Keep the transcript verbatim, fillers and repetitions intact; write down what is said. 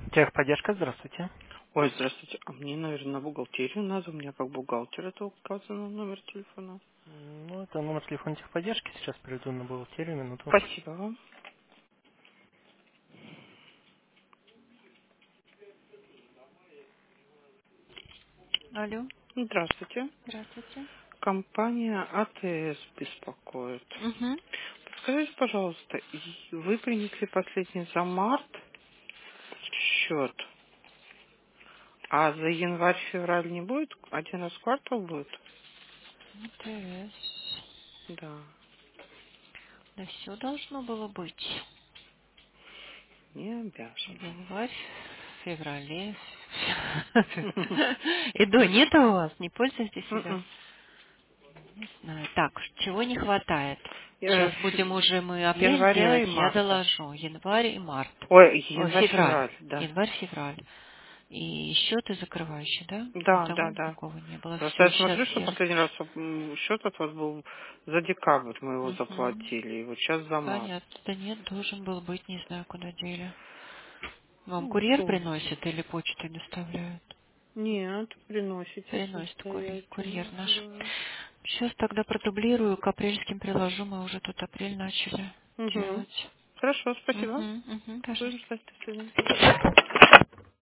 Техподдержка, здравствуйте. Ой, здравствуйте. А мне, наверное, на бухгалтерию надо. У меня как бухгалтер это указано номер телефона. Ну, это номер телефона техподдержки. Сейчас перейду на бухгалтерию, минуту. Спасибо вам. Алло, Здравствуйте. здравствуйте. Компания АТС беспокоит. Угу. Подскажите, пожалуйста, и вы принесли последний за март счет, а за январь-февраль не будет? Один раз в квартал будет? МТС. Да. Да все должно было быть. Не обязан. Январь, феврале. И до нет у вас? Не пользуетесь себя? Мгм. Не знаю. Так, чего не хватает? Э, Сейчас ф- будем уже мы апрель Января и делать, я марта. доложу. Январь и март. Ой, О, февраль. январь-февраль, да. Январь-февраль. И счеты закрывающие, да? Да, да, Того да. никакого не было. Просто Все, я сейчас смотрю, что я... последний раз м, счет от вас был за декабрь, мы его Угу. заплатили, и вот сейчас за март. Понятно. Да нет, должен был быть, не знаю, куда дели. Вам Ну, курьер то. приносит или почтой доставляют? Нет, приносите Приносит курьер, курьер самостоятельно, наш. да. Сейчас тогда продублирую, к апрельским приложу, мы уже тут апрель начали Угу. делать. Хорошо, спасибо. Угу, угу, Будем пожалуйста. ждать, до свидания.